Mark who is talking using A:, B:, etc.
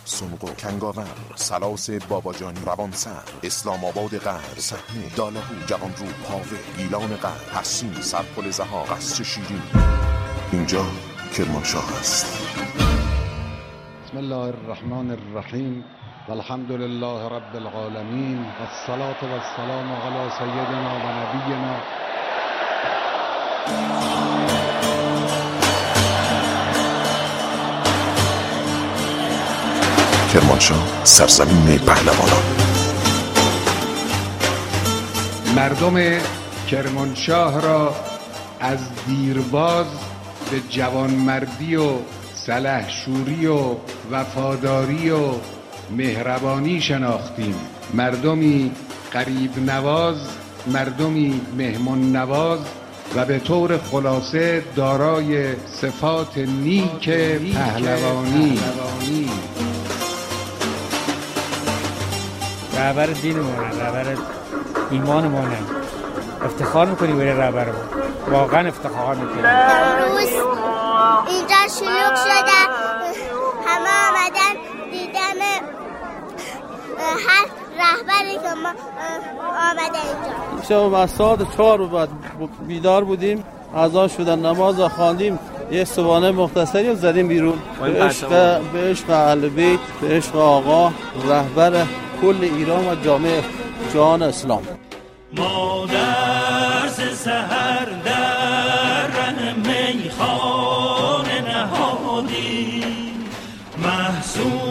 A: سنقو، کنگاور، سلاس باباجانی، روانسر، اسلام آباد غرب، صحنه، دالهو، جوانرو، پاوه، گیلان غرب، حسین، سرپل زها، قصر شیرین. اینجا کرمانشاه است.
B: بسم الله الرحمن الرحیم والحمد لله رب العالمین والصلاة والسلام علی سیدنا و نبینا.
A: کرمانشاه سرزمین پهلوانان.
B: مردم کرمانشاه را از دیرباز به جوانمردی و سلحشوری و وفاداری و مهربانی شناختیم. مردمی غریب نواز، مردمی مهمان نواز و به طور خلاصه دارای صفات نیک پهلوانی.
C: رهبر دینمونه، رهبر ایمانمونه. افتخار میکنیم برای رهبرمون، واقعا افتخار میکنیم.
D: امروز اینجا شلوغ شده، همه آمدن دیدن هر رهبری که ما آمده اینجا.
E: شب از ساعت 4 بعد بیدار بودیم، اذان شدن، نماز خواندیم، یه صبحانه مختصری زدیم بیرون. به عشق اهل بیت، به عشق آقا رهبر کل ایران و جامعه جهان اسلام.
F: ما در سحر در رن میخانه نهادیم، محسوب